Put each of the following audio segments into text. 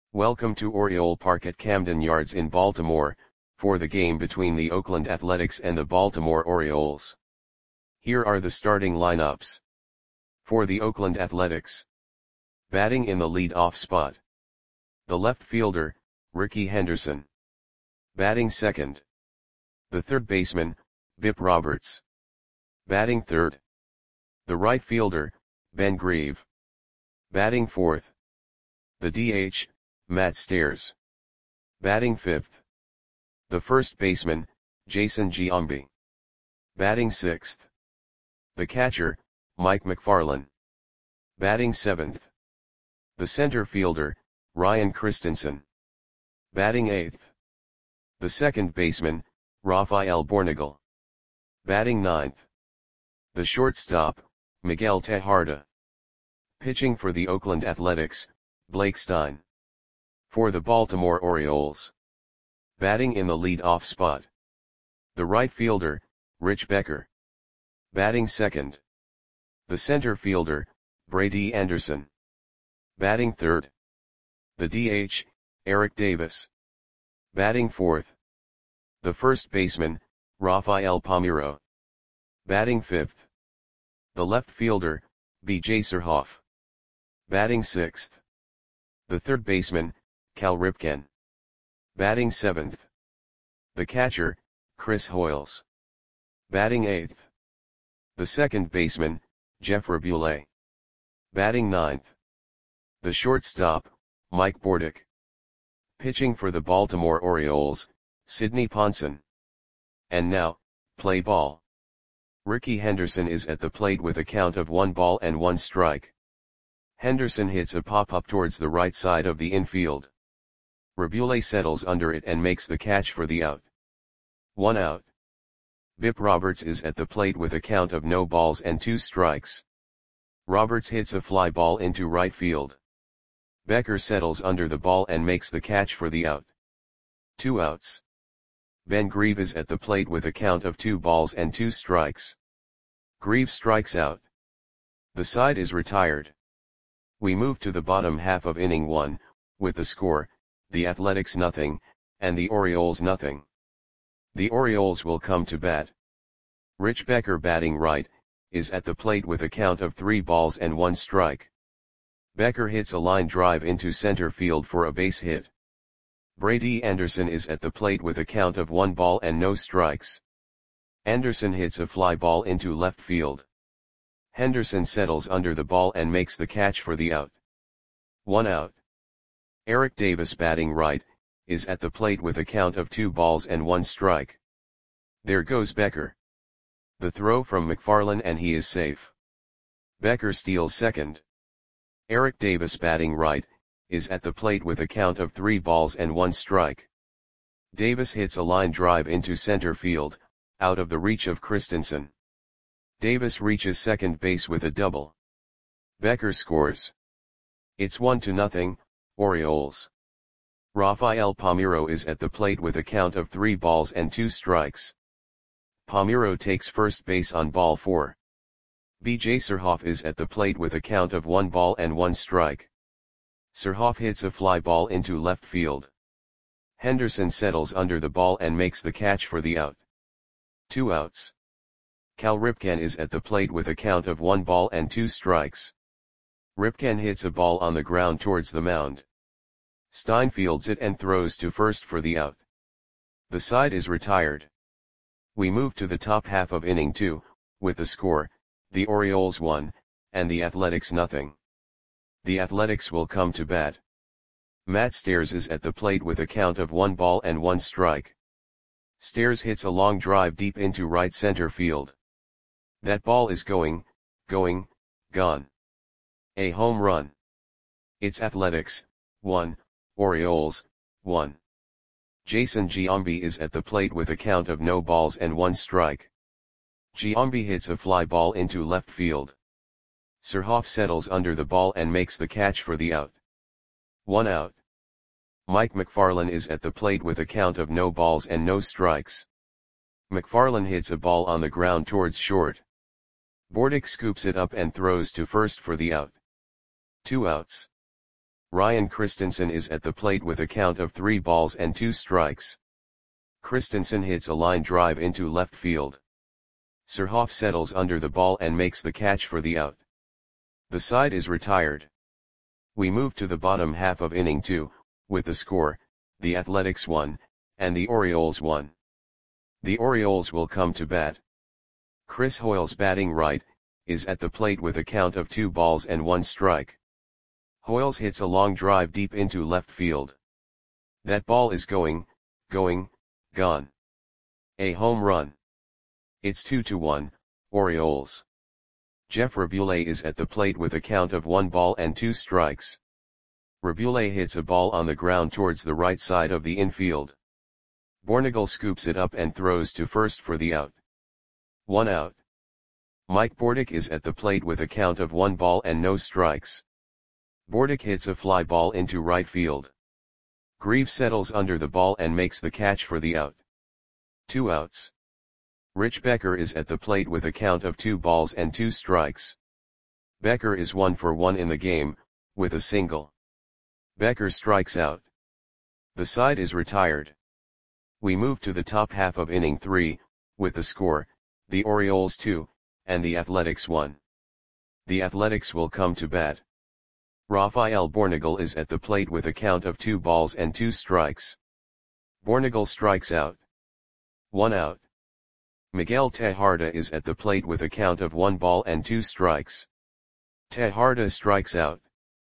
Welcome to Oriole Park at Camden Yards in Baltimore, for the game between the Oakland Athletics and the Baltimore Orioles. Here are the starting lineups. For the Oakland Athletics. Batting in the lead-off spot. The left fielder, Rickey Henderson. Batting second. The third baseman, Bip Roberts. Batting third. The right fielder, Ben Grieve. Batting fourth. The DH, Matt Stairs. Batting fifth. The first baseman, Jason Giambi. Batting sixth. The catcher, Mike Macfarlane. Batting seventh. The center fielder, Ryan Christensen. Batting eighth. The second baseman, Rafael Bornagel. Batting ninth. The shortstop, Miguel Tejada. Pitching for the Oakland Athletics, Blake Stein. For the Baltimore Orioles. Batting in the lead-off spot. The right fielder, Rich Becker. Batting second. The center fielder, Brady Anderson. Batting third. The DH, Eric Davis. Batting fourth. The first baseman, Rafael Palmeiro. Batting fifth. The left fielder, B.J. Surhoff. Batting sixth. The third baseman, Cal Ripken. Batting seventh. The catcher, Chris Hoiles. Batting eighth. The second baseman, Jeff Rabule. Batting ninth. The shortstop, Mike Bordick. Pitching for the Baltimore Orioles, Sidney Ponson. And now, play ball. Rickey Henderson is at the plate with a count of 1 ball and 1 strike. Henderson hits a pop-up towards the right side of the infield. Rabule settles under it and makes the catch for the out. 1 out. Bip Roberts is at the plate with a count of no balls and 2 strikes. Roberts hits a fly ball into right field. Becker settles under the ball and makes the catch for the out. 2 outs. Ben Grieve is at the plate with a count of 2 balls and 2 strikes. Grieve strikes out. The side is retired. We move to the bottom half of inning 1, with the score, the Athletics 0, and the Orioles 0. The Orioles will come to bat. Rich Becker, batting right, is at the plate with a count of 3 balls and 1 strike. Becker hits a line drive into center field for a base hit. Brady Anderson is at the plate with a count of 1 ball and no strikes. Anderson hits a fly ball into left field. Henderson settles under the ball and makes the catch for the out. 1 out. Eric Davis, batting right, is at the plate with a count of 2 balls and 1 strike. There goes Becker. The throw from Macfarlane and he is safe. Becker steals second. Eric Davis, batting right, is at the plate with a count of 3 balls and 1 strike. Davis hits a line drive into center field, out of the reach of Christensen. Davis reaches second base with a double. Becker scores. It's 1-0, Orioles. Rafael Palmeiro is at the plate with a count of 3 balls and 2 strikes. Palmeiro takes first base on ball 4. B.J. Surhoff is at the plate with a count of 1 ball and 1 strike. Surhoff hits a fly ball into left field. Henderson settles under the ball and makes the catch for the out. 2 outs. Cal Ripken is at the plate with a count of 1 ball and 2 strikes. Ripken hits a ball on the ground towards the mound. Stein fields it and throws to first for the out. The side is retired. We move to the top half of inning 2, with the score, the Orioles 1, and the Athletics 0. The Athletics will come to bat. Matt Stairs is at the plate with a count of 1 ball and 1 strike. Stairs hits a long drive deep into right center field. That ball is gone. A home run. It's Athletics 1, Orioles 1. Jason Giambi is at the plate with a count of no balls and 1 strike. Giambi hits a fly ball into left field. Surhoff settles under the ball and makes the catch for the out. 1 out. Mike Macfarlane is at the plate with a count of no balls and no strikes. Macfarlane hits a ball on the ground towards short. Bordick scoops it up and throws to first for the out. 2 outs. Ryan Christensen is at the plate with a count of 3 balls and 2 strikes. Christensen hits a line drive into left field. Surhoff settles under the ball and makes the catch for the out. The side is retired. We move to the bottom half of inning 2, with the score, the Athletics 1, and the Orioles 1. The Orioles will come to bat. Chris Hoiles, batting right, is at the plate with a count of 2 balls and 1 strike. Hoiles hits a long drive deep into left field. That ball is gone. A home run. It's 2-1, Orioles. Jeff Raboulet is at the plate with a count of 1 ball and 2 strikes. Raboulet hits a ball on the ground towards the right side of the infield. Bornagel scoops it up and throws to first for the out. 1 out. Mike Bordick is at the plate with a count of 1 ball and no strikes. Bordick hits a fly ball into right field. Grieve settles under the ball and makes the catch for the out. 2 outs. Rich Becker is at the plate with a count of 2 balls and 2 strikes. Becker is 1 for 1 in the game, with a single. Becker strikes out. The side is retired. We move to the top half of inning 3, with the score, the Orioles 2, and the Athletics 1. The Athletics will come to bat. Rafael Bornagel is at the plate with a count of 2 balls and 2 strikes. Bornagel strikes out. 1 out. Miguel Tejada is at the plate with a count of 1 ball and 2 strikes. Tejada strikes out.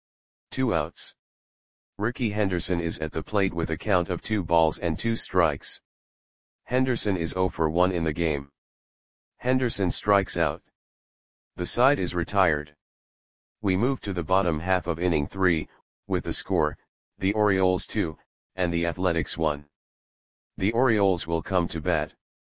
2 outs. Ricky Henderson is at the plate with a count of 2 balls and 2 strikes. Henderson is 0 for 1 in the game. Henderson strikes out. The side is retired. We move to the bottom half of inning 3, with the score, the Orioles 2, and the Athletics 1. The Orioles will come to bat.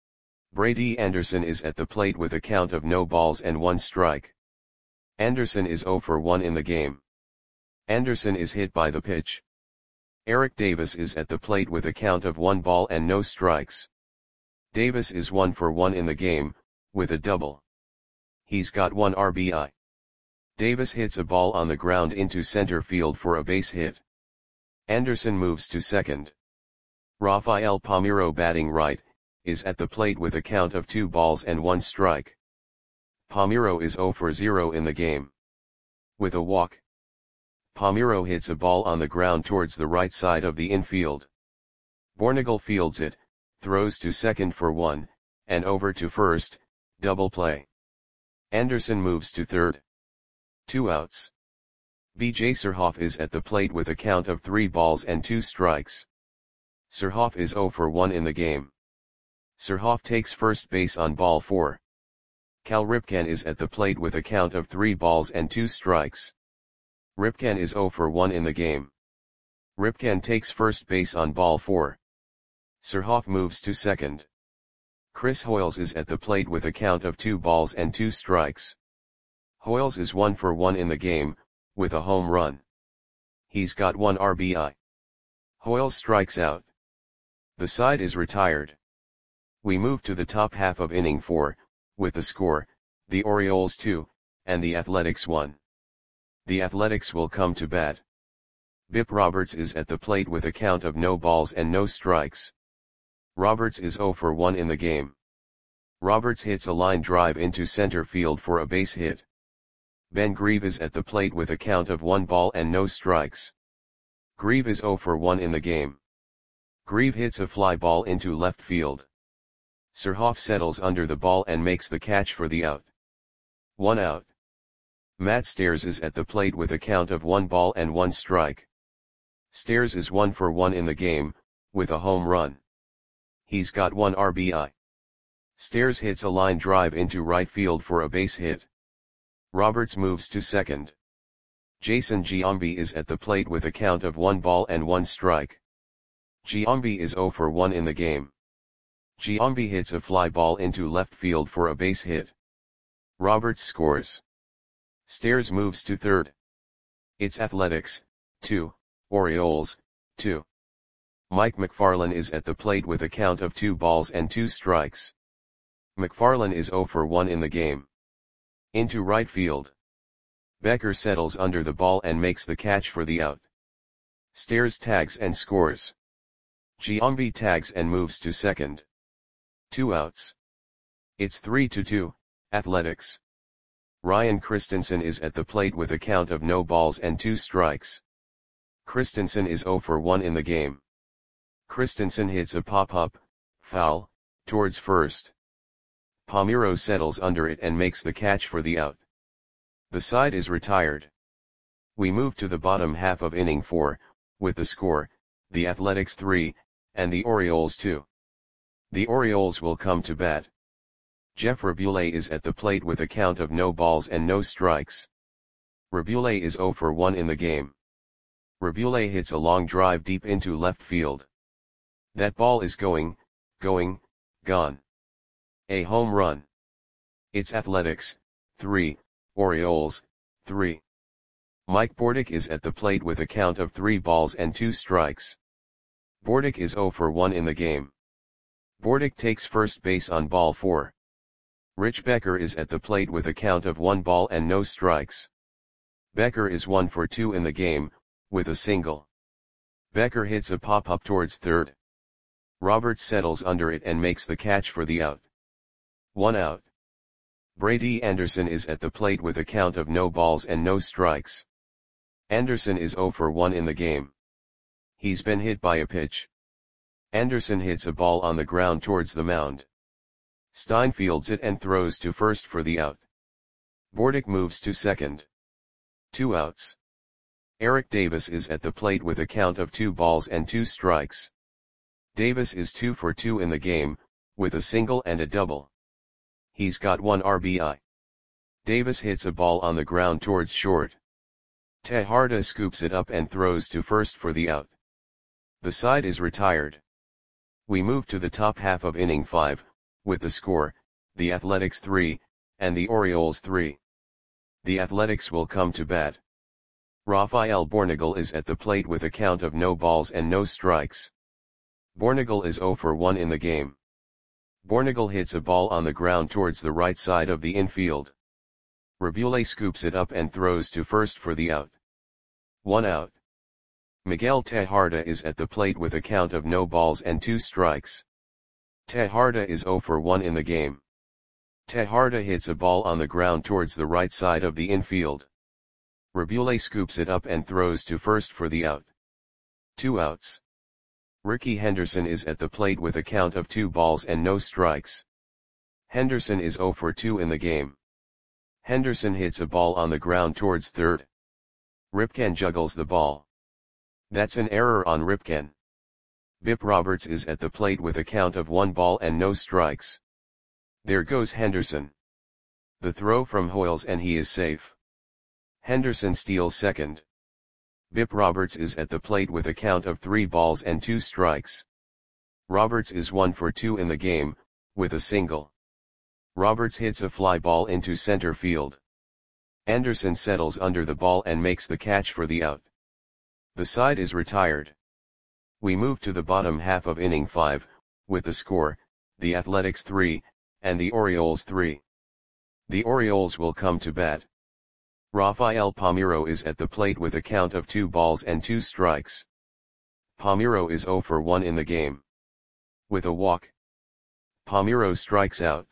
Brady Anderson is at the plate with a count of no balls and 1 strike. Anderson is 0 for 1 in the game. Anderson is hit by the pitch. Eric Davis is at the plate with a count of 1 ball and no strikes. Davis is 1 for 1 in the game, with a double. He's got 1 RBI. Davis hits a ball on the ground into center field for a base hit. Anderson moves to second. Rafael Palmeiro, batting right, is at the plate with a count of 2 balls and 1 strike. Palmeiro is 0 for 0 in the game. With a walk. Palmeiro hits a ball on the ground towards the right side of the infield. Bornagel fields it, throws to second for 1, and over to first, double play. Anderson moves to third. 2 outs. B.J. Surhoff is at the plate with a count of 3 balls and 2 strikes. Surhoff is 0 for 1 in the game. Surhoff takes first base on ball 4. Cal Ripken is at the plate with a count of 3 balls and 2 strikes. Ripken is 0 for 1 in the game. Ripken takes first base on ball 4. Surhoff moves to second. Chris Hoiles is at the plate with a count of 2 balls and 2 strikes. Hoiles is 1 for 1 in the game, with a home run. He's got 1 RBI. Hoiles strikes out. The side is retired. We move to the top half of inning 4, with the score, the Orioles 2, and the Athletics 1. The Athletics will come to bat. Bip Roberts is at the plate with a count of no balls and no strikes. Roberts is 0 for 1 in the game. Roberts hits a line drive into center field for a base hit. Ben Grieve is at the plate with a count of 1 ball and no strikes. Grieve is 0 for 1 in the game. Grieve hits a fly ball into left field. Surhoff settles under the ball and makes the catch for the out. 1 out. Matt Stairs is at the plate with a count of 1 ball and 1 strike. Stairs is 1 for 1 in the game, with a home run. He's got 1 RBI. Stairs hits a line drive into right field for a base hit. Roberts moves to second. Jason Giambi is at the plate with a count of 1 ball and 1 strike. Giambi is 0 for 1 in the game. Giambi hits a fly ball into left field for a base hit. Roberts scores. Stairs moves to third. It's Athletics, 2, Orioles, 2. Mike McFarland is at the plate with a count of 2 balls and 2 strikes. McFarland is 0 for 1 in the game. Into right field. Becker settles under the ball and makes the catch for the out. Stairs tags and scores. Giambi tags and moves to second. 2 outs. It's 3-2, Athletics. Ryan Christensen is at the plate with a count of no balls and 2 strikes. Christensen is 0 for 1 in the game. Christensen hits a pop-up, foul, towards first. Palmeiro settles under it and makes the catch for the out. The side is retired. We move to the bottom half of inning 4, with the score, the Athletics 3, and the Orioles 2. The Orioles will come to bat. Jeff Rabule is at the plate with a count of no balls and no strikes. Rabule is 0 for 1 in the game. Rabule hits a long drive deep into left field. That ball is going, gone. A home run. It's Athletics, 3, Orioles, 3. Mike Bordick is at the plate with a count of 3 balls and 2 strikes. Bordick is 0 for 1 in the game. Bordick takes first base on ball 4. Rich Becker is at the plate with a count of 1 ball and no strikes. Becker is 1 for 2 in the game, with a single. Becker hits a pop-up towards third. Roberts settles under it and makes the catch for the out. 1 out. Brady Anderson is at the plate with a count of no balls and no strikes. Anderson is 0 for 1 in the game. He's been hit by a pitch. Anderson hits a ball on the ground towards the mound. Stein fields it and throws to first for the out. Bordick moves to second. 2 outs. Eric Davis is at the plate with a count of 2 balls and 2 strikes. Davis is 2 for 2 in the game, with a single and a double. He's got 1 RBI. Davis hits a ball on the ground towards short. Tejada scoops it up and throws to first for the out. The side is retired. We move to the top half of inning 5, with the score, the Athletics 3, and the Orioles 3. The Athletics will come to bat. Rafael Bornagel is at the plate with a count of no balls and no strikes. Bornagel is 0 for 1 in the game. Bornagel hits a ball on the ground towards the right side of the infield. Rabule scoops it up and throws to first for the out. 1 out. Miguel Tejada is at the plate with a count of no balls and 2 strikes. Tejada is 0 for 1 in the game. Tejada hits a ball on the ground towards the right side of the infield. Rabule scoops it up and throws to first for the out. 2 outs. Ricky Henderson is at the plate with a count of 2 balls and no strikes. Henderson is 0 for 2 in the game. Henderson hits a ball on the ground towards third. Ripken juggles the ball. That's an error on Ripken. Bip Roberts is at the plate with a count of 1 ball and no strikes. There goes Henderson. The throw from Hoyles and he is safe. Henderson steals second. Bip Roberts is at the plate with a count of 3 balls and 2 strikes. Roberts is 1 for 2 in the game, with a single. Roberts hits a fly ball into center field. Anderson settles under the ball and makes the catch for the out. The side is retired. We move to the bottom half of inning 5, with the score, the Athletics 3, and the Orioles 3. The Orioles will come to bat. Rafael Palmeiro is at the plate with a count of 2 balls and 2 strikes. Palmeiro is 0 for 1 in the game. With a walk. Palmeiro strikes out.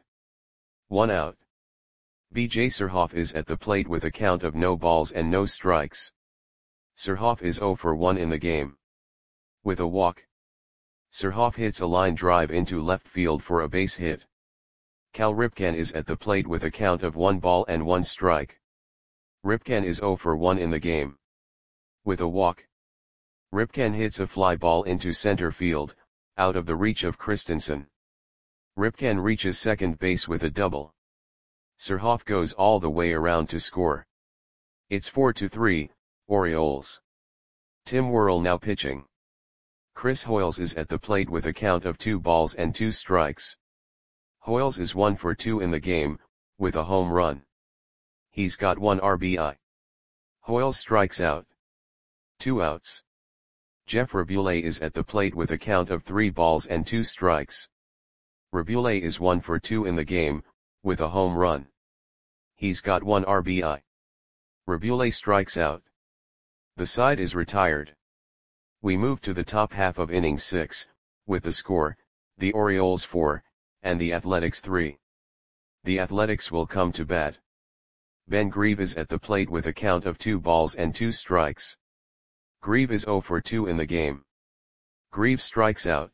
1 out. B.J. Surhoff is at the plate with a count of no balls and no strikes. Surhoff is 0 for 1 in the game. With a walk. Surhoff hits a line drive into left field for a base hit. Cal Ripken is at the plate with a count of 1 ball and 1 strike. Ripken is 0 for 1 in the game. With a walk. Ripken hits a fly ball into center field, out of the reach of Christensen. Ripken reaches second base with a double. Surhoff goes all the way around to score. It's 4-3, Orioles. Tim Worrell now pitching. Chris Hoyles is at the plate with a count of 2 balls and 2 strikes. Hoyles is 1 for 2 in the game, with a home run. He's got 1 RBI. Hoyles strikes out. 2 outs. Jeff Rabule is at the plate with a count of 3 balls and 2 strikes. Rabule is 1 for 2 in the game, with a home run. He's got 1 RBI. Rabule strikes out. The side is retired. We move to the top half of inning 6, with the score, the Orioles 4, and the Athletics 3. The Athletics will come to bat. Ben Grieve is at the plate with a count of 2 balls and 2 strikes. Grieve is 0 for 2 in the game. Grieve strikes out.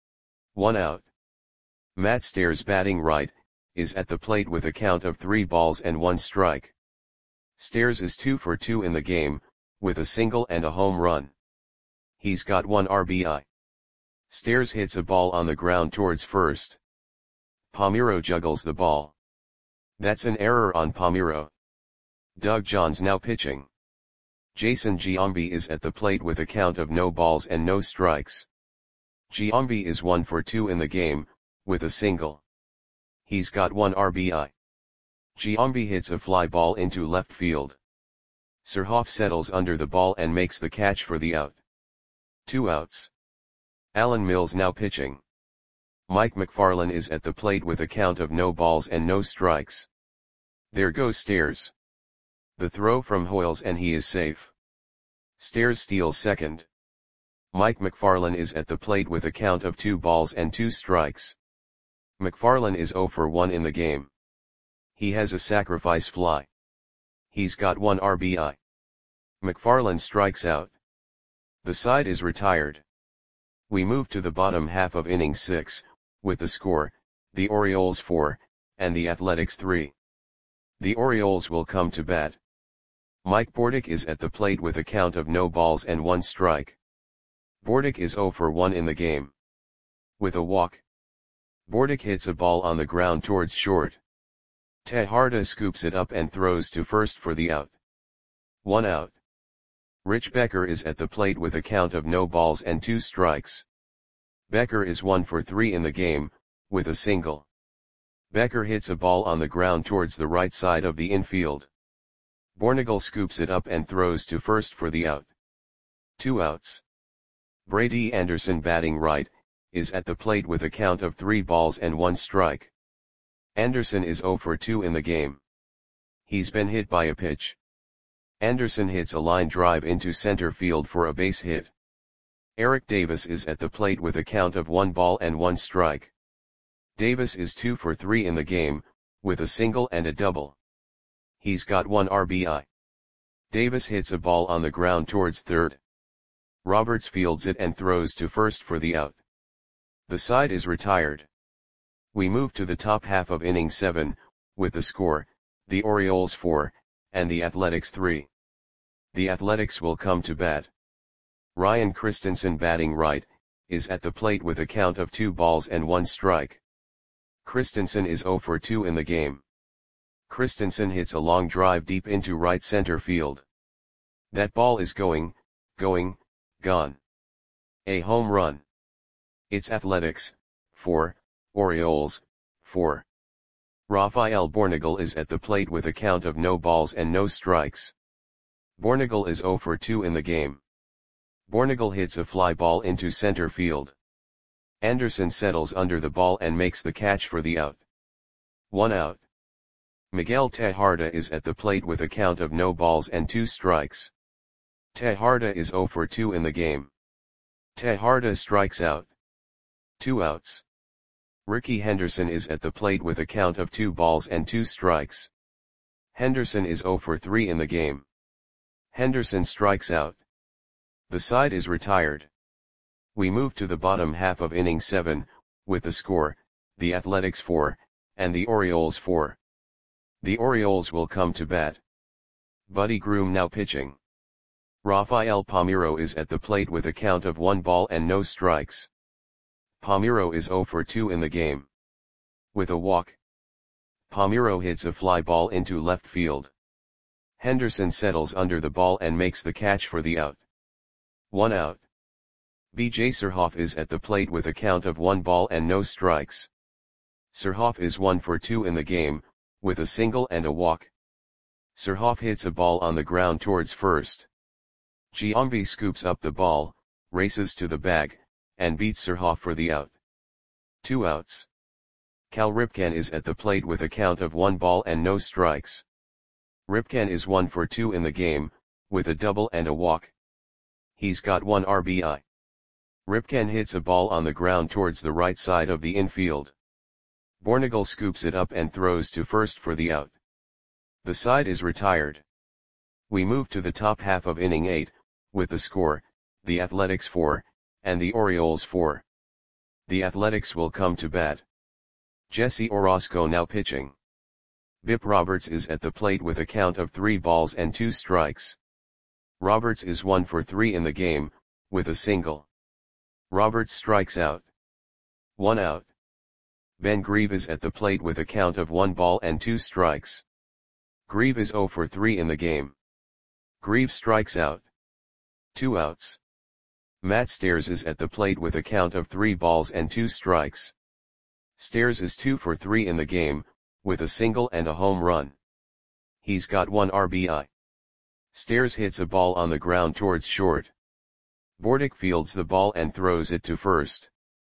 1 out. Matt Stairs, batting right, is at the plate with a count of 3 balls and 1 strike. Stairs is 2 for 2 in the game, with a single and a home run. He's got 1 RBI. Stairs hits a ball on the ground towards first. Palmeiro juggles the ball. That's an error on Palmeiro. Doug Johns now pitching. Jason Giambi is at the plate with a count of no balls and no strikes. Giambi is 1 for 2 in the game, with a single. He's got 1 RBI. Giambi hits a fly ball into left field. Surhoff settles under the ball and makes the catch for the out. 2 outs. Alan Mills now pitching. Mike McFarland is at the plate with a count of no balls and no strikes. There goes Stairs. The throw from Hoyles and he is safe. Stairs steals second. Mike McFarland is at the plate with a count of 2 balls and 2 strikes. McFarland is 0 for 1 in the game. He has a sacrifice fly. He's got 1 RBI. McFarland strikes out. The side is retired. We move to the bottom half of inning 6, with the score, the Orioles 4, and the Athletics 3. The Orioles will come to bat. Mike Bordick is at the plate with a count of no balls and 1 strike. Bordick is 0 for 1 in the game. With a walk. Bordick hits a ball on the ground towards short. Tejada scoops it up and throws to first for the out. 1 out. Rich Becker is at the plate with a count of no balls and 2 strikes. Becker is 1 for 3 in the game, with a single. Becker hits a ball on the ground towards the right side of the infield. Bornagel scoops it up and throws to first for the out. 2 outs. Brady Anderson, batting right, is at the plate with a count of 3 balls and 1 strike. Anderson is 0 for 2 in the game. He's been hit by a pitch. Anderson hits a line drive into center field for a base hit. Eric Davis is at the plate with a count of 1 ball and 1 strike. Davis is 2 for 3 in the game, with a single and a double. He's got 1 RBI. Davis hits a ball on the ground towards third. Roberts fields it and throws to first for the out. The side is retired. We move to the top half of inning 7, with the score, the Orioles 4, and the Athletics 3. The Athletics will come to bat. Ryan Christensen, batting right, is at the plate with a count of 2 balls and 1 strike. Christensen is 0 for 2 in the game. Christensen hits a long drive deep into right center field. That ball is gone. A home run. It's Athletics 4, Orioles 4. Rafael Bornagel is at the plate with a count of no balls and no strikes. Bornagel is 0 for 2 in the game. Bornagel hits a fly ball into center field. Anderson settles under the ball and makes the catch for the out. 1 out. Miguel Tejada is at the plate with a count of no balls and 2 strikes. Tejada is 0 for 2 in the game. Tejada strikes out. 2 outs. Ricky Henderson is at the plate with a count of 2 balls and 2 strikes. Henderson is 0 for 3 in the game. Henderson strikes out. The side is retired. We move to the bottom half of inning 7, with the score, the Athletics 4, and the Orioles 4. The Orioles will come to bat. Buddy Groom now pitching. Rafael Palmeiro is at the plate with a count of 1 ball and no strikes. Palmeiro is 0 for 2 in the game. With a walk. Palmeiro hits a fly ball into left field. Henderson settles under the ball and makes the catch for the out. 1 out. B.J. Surhoff is at the plate with a count of 1 ball and no strikes. Surhoff is 1 for 2 in the game, with a single and a walk. Surhoff hits a ball on the ground towards first. Giambi scoops up the ball, races to the bag, and beats Surhoff for the out. 2 outs. Cal Ripken is at the plate with a count of 1 ball and no strikes. Ripken is 1 for 2 in the game, with a double and a walk. He's got 1 RBI. Ripken hits a ball on the ground towards the right side of the infield. Bornagel scoops it up and throws to first for the out. The side is retired. We move to the top half of inning 8, with the score, the Athletics 4, and the Orioles 4. The Athletics will come to bat. Jesse Orosco now pitching. Bip Roberts is at the plate with a count of 3 balls and 2 strikes. Roberts is 1 for 3 in the game, with a single. Roberts strikes out. 1 out. Ben Grieve is at the plate with a count of 1 ball and 2 strikes. Grieve is 0 for 3 in the game. Grieve strikes out. 2 outs. Matt Stairs is at the plate with a count of 3 balls and 2 strikes. Stairs is 2 for 3 in the game, with a single and a home run. He's got 1 RBI. Stairs hits a ball on the ground towards short. Bordick fields the ball and throws it to first.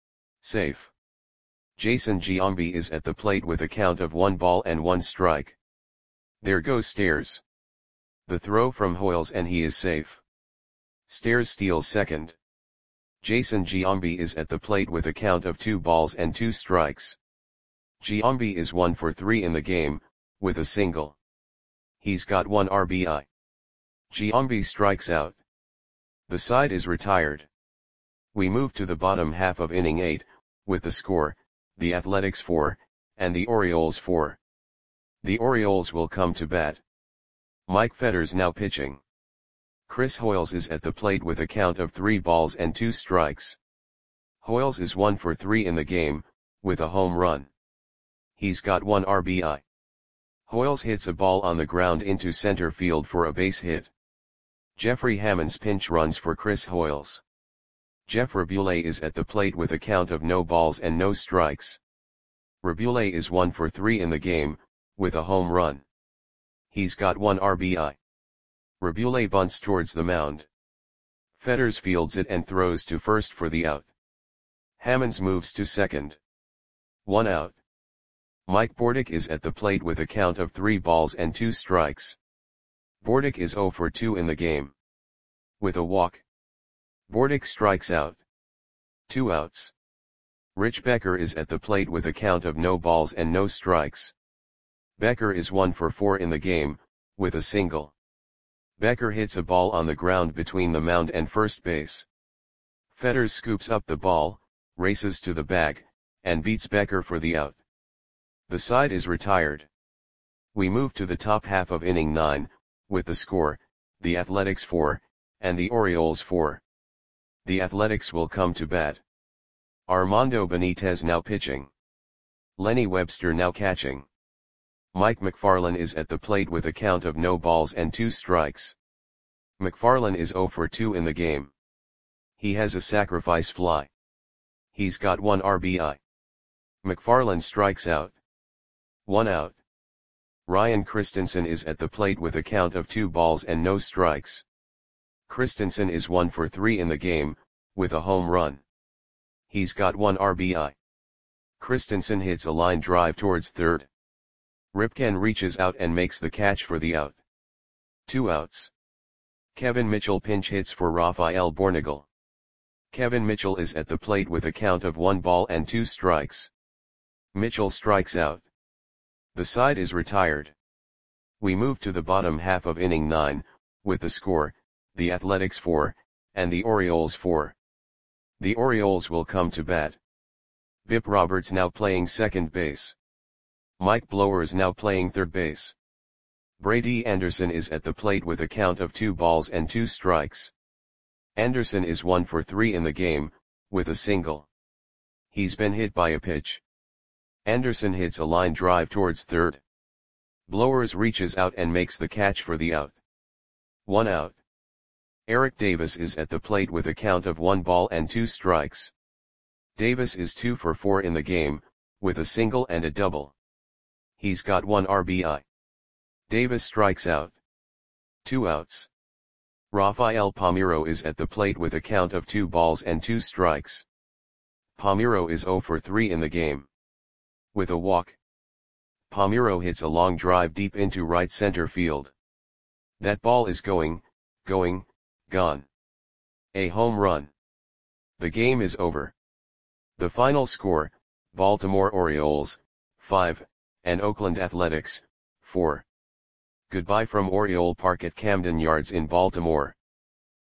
Safe. Jason Giambi is at the plate with a count of 1 ball and 1 strike. There goes Stairs. The throw from Hoyles and he is safe. Stairs steals second. Jason Giambi is at the plate with a count of 2 balls and 2 strikes. Giambi is 1 for 3 in the game, with a single. He's got 1 RBI. Giambi strikes out. The side is retired. We move to the bottom half of inning 8, with the score, the Athletics 4, and the Orioles 4. The Orioles will come to bat. Mike Fetters now pitching. Chris Hoyles is at the plate with a count of 3 balls and 2 strikes. Hoyles is 1 for 3 in the game, with a home run. He's got 1 RBI. Hoyles hits a ball on the ground into center field for a base hit. Jeffrey Hammonds pinch runs for Chris Hoyles. Jeff Rabule is at the plate with a count of no balls and no strikes. Rabule is 1 for 3 in the game, with a home run. He's got 1 RBI. Rabule bunts towards the mound. Fetters fields it and throws to first for the out. Hammonds moves to second. 1 out. Mike Bordick is at the plate with a count of 3 balls and 2 strikes. Bordick is 0 for 2 in the game. With a walk. Bordick strikes out. 2 outs. Rich Becker is at the plate with a count of no balls and no strikes. Becker is 1 for 4 in the game, with a single. Becker hits a ball on the ground between the mound and first base. Fetters scoops up the ball, races to the bag, and beats Becker for the out. The side is retired. We move to the top half of inning 9, with the score, the Athletics 4, and the Orioles 4. The Athletics will come to bat. Armando Benitez now pitching. Lenny Webster now catching. Mike McFarland is at the plate with a count of no balls and 2 strikes. McFarland is 0 for 2 in the game. He has a sacrifice fly. He's got 1 RBI. McFarland strikes out. 1 out. Ryan Christensen is at the plate with a count of 2 balls and no strikes. Christensen is 1 for 3 in the game, with a home run. He's got 1 RBI. Christensen hits a line drive towards third. Ripken reaches out and makes the catch for the out. 2 outs. Kevin Mitchell pinch hits for Rafael Bornagel. Kevin Mitchell is at the plate with a count of 1 ball and 2 strikes. Mitchell strikes out. The side is retired. We move to the bottom half of inning 9, with the score, the Athletics 4, and the Orioles 4. The Orioles will come to bat. Bip Roberts now playing second base. Mike Blowers now playing third base. Brady Anderson is at the plate with a count of 2 balls and 2 strikes. Anderson is 1 for 3 in the game, with a single. He's been hit by a pitch. Anderson hits a line drive towards third. Blowers reaches out and makes the catch for the out. 1 out. Eric Davis is at the plate with a count of 1 ball and 2 strikes. Davis is 2 for 4 in the game, with a single and a double. He's got 1 RBI. Davis strikes out. 2 outs. Rafael Palmeiro is at the plate with a count of 2 balls and 2 strikes. Palmeiro is 0 for 3 in the game. With a walk. Palmeiro hits a long drive deep into right center field. That ball is gone. A home run. The game is over. The final score, Baltimore Orioles, 5, and Oakland Athletics, 4. Goodbye from Oriole Park at Camden Yards in Baltimore.